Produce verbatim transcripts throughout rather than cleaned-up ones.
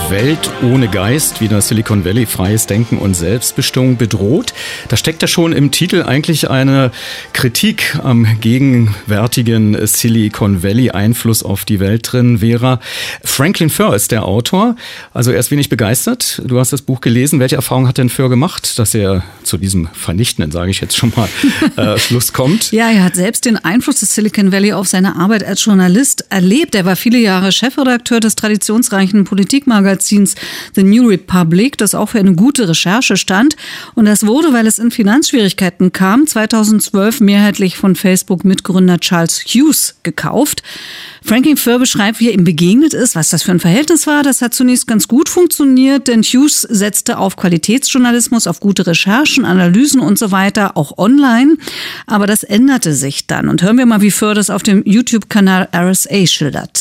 Welt ohne Geist, wieder Silicon Valley, freies Denken und Selbstbestimmung bedroht. Da steckt ja schon im Titel eigentlich eine Kritik am gegenwärtigen Silicon Valley Einfluss auf die Welt drin. Vera, Franklin Foer ist der Autor. Also er ist wenig begeistert. Du hast das Buch gelesen. Welche Erfahrung hat denn Foer gemacht, dass er zu diesem vernichtenden, sage ich jetzt schon mal, äh, Schluss kommt? Ja, er hat selbst den Einfluss des Silicon Valley auf seine Arbeit als Journalist erlebt. Er war viele Jahre Chefredakteur des traditionsreichen Politikmagazins The New Republic, das auch für eine gute Recherche stand. Und das wurde, weil es in Finanzschwierigkeiten kam, zweitausendzwölf mehrheitlich von Facebook-Mitgründer Charles Hughes gekauft. Franklin Foer beschreibt, wie er ihm begegnet ist, was das für ein Verhältnis war. Das hat zunächst ganz gut funktioniert, denn Hughes setzte auf Qualitätsjournalismus, auf gute Recherchen, Analysen und so weiter, auch online. Aber das änderte sich dann. Und hören wir mal, wie Foer das auf dem YouTube-Kanal R S A schildert.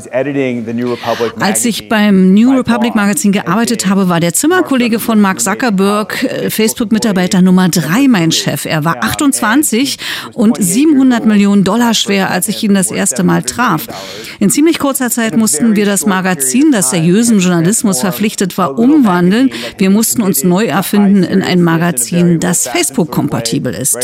Als ich beim New Republic Magazin gearbeitet habe, war der Zimmerkollege von Mark Zuckerberg, Facebook-Mitarbeiter Nummer drei, mein Chef. Er war achtundzwanzig und siebenhundert Millionen Dollar schwer, als ich ihn das erste Mal traf. In ziemlich kurzer Zeit mussten wir das Magazin, das seriösem Journalismus verpflichtet war, umwandeln. Wir mussten uns neu erfinden in ein Magazin, das Facebook-kompatibel ist.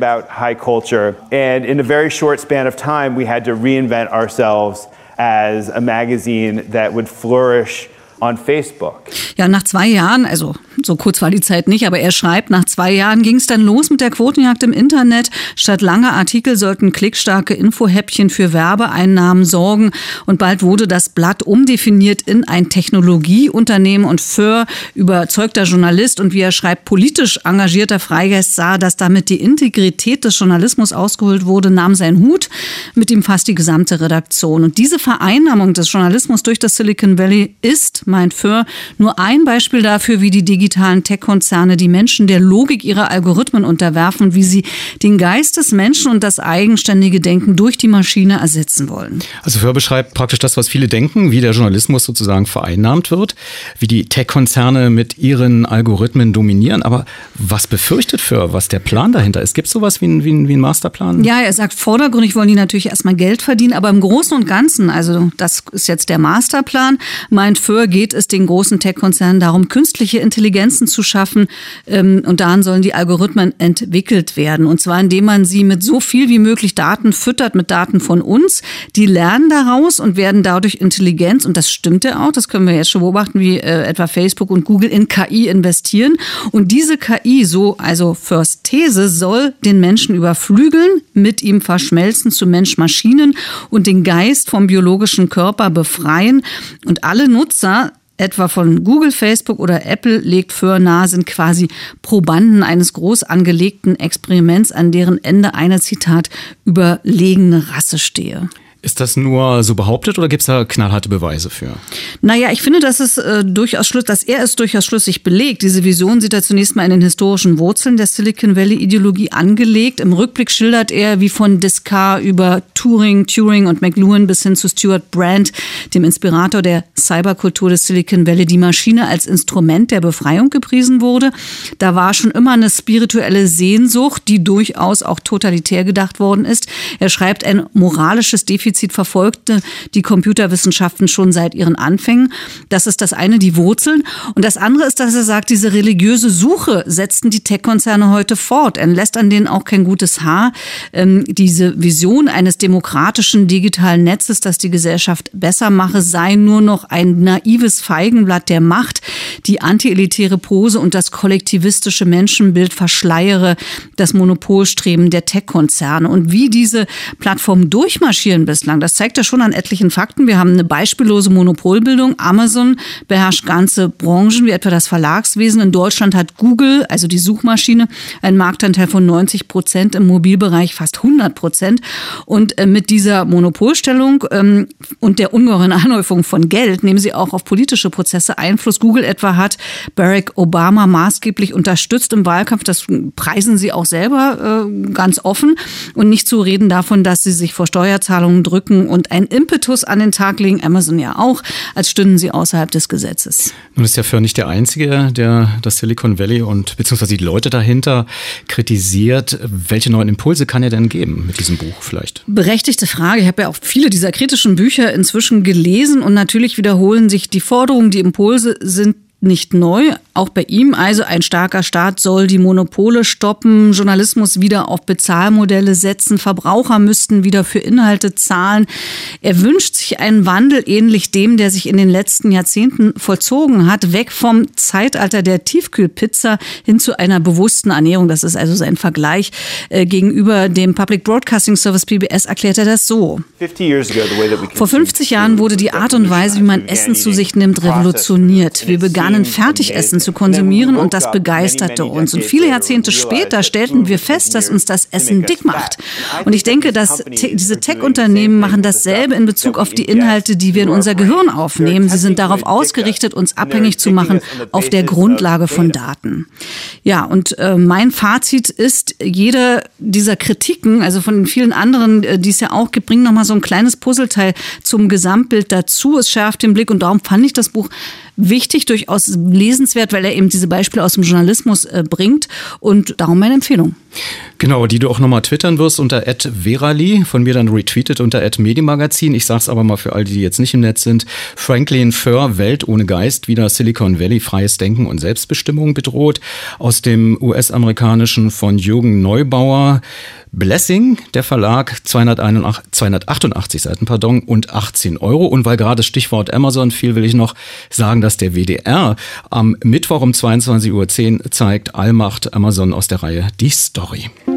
As a magazine that would flourish on Facebook. Ja, nach zwei Jahren, also so kurz war die Zeit nicht, aber er schreibt, nach zwei Jahren ging es dann los mit der Quotenjagd im Internet. Statt langer Artikel sollten klickstarke Infohäppchen für Werbeeinnahmen sorgen und bald wurde das Blatt umdefiniert in ein Technologieunternehmen und Foer, überzeugter Journalist und wie er schreibt, politisch engagierter Freigeist sah, dass damit die Integrität des Journalismus ausgehöhlt wurde, nahm seinen Hut, mit ihm fast die gesamte Redaktion. Und diese Vereinnahmung des Journalismus durch das Silicon Valley ist, meint Foer, nur ein Beispiel dafür, wie die digitalen Tech-Konzerne die Menschen der Logik ihrer Algorithmen unterwerfen, wie sie den Geist des Menschen und das eigenständige Denken durch die Maschine ersetzen wollen. Also Foer beschreibt praktisch das, was viele denken, wie der Journalismus sozusagen vereinnahmt wird, wie die Tech-Konzerne mit ihren Algorithmen dominieren. Aber was befürchtet Foer, was der Plan dahinter ist? Gibt es sowas wie ein, wie, ein, wie ein Masterplan? Ja, er sagt, vordergründig wollen die natürlich erstmal Geld verdienen, aber im Großen und Ganzen, also das ist jetzt der Masterplan, meint Foer, geht es den großen Tech-Konzernen darum, künstliche Intelligenzen zu schaffen ähm, und daran sollen die Algorithmen entwickelt werden. Und zwar indem man sie mit so viel wie möglich Daten füttert, mit Daten von uns. Die lernen daraus und werden dadurch Intelligenz, und das stimmt ja auch, das können wir jetzt schon beobachten, wie äh, etwa Facebook und Google in K I investieren. Und diese K I, so also Foers These, soll den Menschen überflügeln, mit ihm verschmelzen zu Mensch-Maschinen und den Geist vom biologischen Körper befreien. Und alle Nutzer, etwa von Google, Facebook oder Apple, legt Foer nahe, sind quasi Probanden eines groß angelegten Experiments, an deren Ende eine, Zitat, überlegene Rasse stehe. Ist das nur so behauptet oder gibt es da knallharte Beweise für? Naja, ich finde, dass es äh, durchaus schlüssig, dass er es durchaus schlüssig belegt. Diese Vision sieht er zunächst mal in den historischen Wurzeln der Silicon Valley-Ideologie angelegt. Im Rückblick schildert er, wie von Descartes über Turing, Turing und McLuhan bis hin zu Stuart Brand, dem Inspirator der Cyberkultur des Silicon Valley, die Maschine als Instrument der Befreiung gepriesen wurde. Da war schon immer eine spirituelle Sehnsucht, die durchaus auch totalitär gedacht worden ist. Er schreibt, ein moralisches Defizit verfolgte die Computerwissenschaften schon seit ihren Anfängen. Das ist das eine, die Wurzeln. Und das andere ist, dass er sagt, diese religiöse Suche setzten die Tech-Konzerne heute fort. Er lässt an denen auch kein gutes Haar. Ähm, diese Vision eines demokratischen digitalen Netzes, das die Gesellschaft besser mache, sei nur noch ein naives Feigenblatt der Macht. Die antielitäre Pose und das kollektivistische Menschenbild verschleiere das Monopolstreben der Tech-Konzerne. Und wie diese Plattformen durchmarschieren bislang, das zeigt er schon an etlichen Fakten. Wir haben eine beispiellose Monopolbildung. Amazon beherrscht ganze Branchen, wie etwa das Verlagswesen. In Deutschland hat Google, also die Suchmaschine, einen Marktanteil von neunzig Prozent, im Mobilbereich fast hundert Prozent. Und mit dieser Monopolstellung und der ungeheuren Anhäufung von Geld nehmen sie auch auf politische Prozesse Einfluss. Google etwa hat Barack Obama maßgeblich unterstützt im Wahlkampf. Das preisen sie auch selber ganz offen. Und nicht zu reden davon, dass sie sich vor Steuerzahlungen drücken und einen Impetus an den Tag legen, Amazon ja auch, als stünden sie außerhalb des Gesetzes. Nun ist ja Furr nicht der Einzige, der das Silicon Valley und beziehungsweise die Leute dahinter kritisiert. Welche neuen Impulse kann er denn geben mit diesem Buch vielleicht? Berechtigte Frage. Ich habe ja auch viele dieser kritischen Bücher inzwischen gelesen und natürlich wiederholen sich die Forderungen, die Impulse sind nicht neu, auch bei ihm. Also ein starker Staat soll die Monopole stoppen, Journalismus wieder auf Bezahlmodelle setzen, Verbraucher müssten wieder für Inhalte zahlen. Er wünscht sich einen Wandel ähnlich dem, der sich in den letzten Jahrzehnten vollzogen hat, weg vom Zeitalter der Tiefkühlpizza hin zu einer bewussten Ernährung. Das ist also sein Vergleich. Äh, gegenüber dem Public Broadcasting Service P B S erklärt er das so. Vor fünfzig Jahren wurde die Art und Weise, wie man Essen zu sich nimmt, revolutioniert. Wir begannen Fertigessen zu konsumieren und das begeisterte uns. Und viele Jahrzehnte später stellten wir fest, dass uns das Essen dick macht. Und ich denke, dass diese Tech-Unternehmen machen dasselbe in Bezug auf die Inhalte, die wir in unser Gehirn aufnehmen. Sie sind darauf ausgerichtet, uns abhängig zu machen auf der Grundlage von Daten. Ja, und äh, mein Fazit ist, jeder dieser Kritiken, also von den vielen anderen, die es ja auch gibt, bringt nochmal so ein kleines Puzzleteil zum Gesamtbild dazu. Es schärft den Blick und darum fand ich das Buch wichtig, durchaus lesenswert, weil er eben diese Beispiele aus dem Journalismus äh, bringt und darum meine Empfehlung. Genau, die du auch nochmal twittern wirst unter at verali, von mir dann retweetet unter at medimagazin. Ich sag's aber mal für all die, die jetzt nicht im Netz sind. Franklin Furr, Welt ohne Geist, wieder Silicon Valley, freies Denken und Selbstbestimmung bedroht. Aus dem U S-amerikanischen von Jürgen Neubauer. Blessing, der Verlag, zweihundertachtundachtzig Seiten, pardon, und achtzehn Euro. Und weil gerade das Stichwort Amazon fiel, will ich noch sagen, dass der W D R am Mittwoch um zweiundzwanzig Uhr zehn zeigt Allmacht Amazon aus der Reihe Die Story.